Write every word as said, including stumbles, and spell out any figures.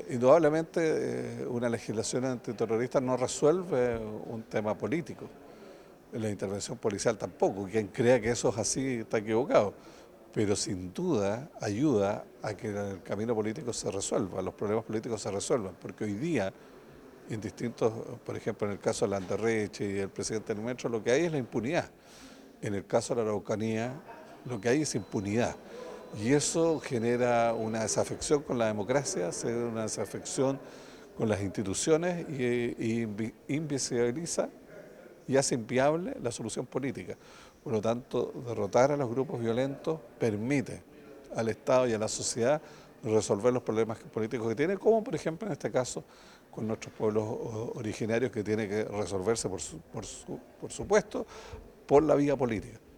Indudablemente, eh, una legislación antiterrorista no resuelve un tema político. La intervención policial tampoco. Quien crea que eso es así está equivocado. Pero sin duda ayuda a que el camino político se resuelva, los problemas políticos se resuelvan. Porque hoy día, en distintos, por ejemplo, en el caso de Landerreche y el presidente del Metro, lo que hay es la impunidad. En el caso de la Araucanía, lo que hay es impunidad. Y eso genera una desafección con la democracia, se genera una desafección con las instituciones y, y invisibiliza y hace inviable la solución política. Por lo tanto, derrotar a los grupos violentos permite al Estado y a la sociedad resolver los problemas políticos que tiene, como por ejemplo en este caso con nuestros pueblos originarios, que tiene que resolverse, por, su, por, su, por supuesto, por la vía política.